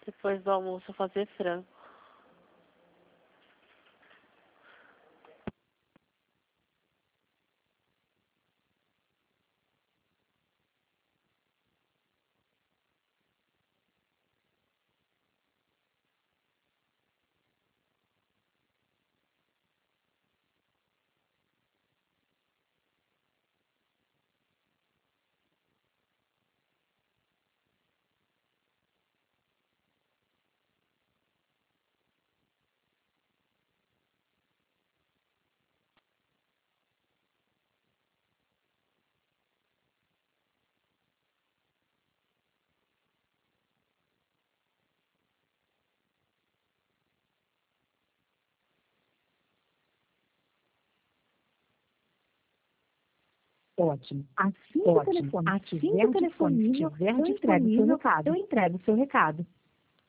Depois do almoço, fazer frango. Ótimo. Assim que o telefone estiver disponível, eu entrego o seu recado.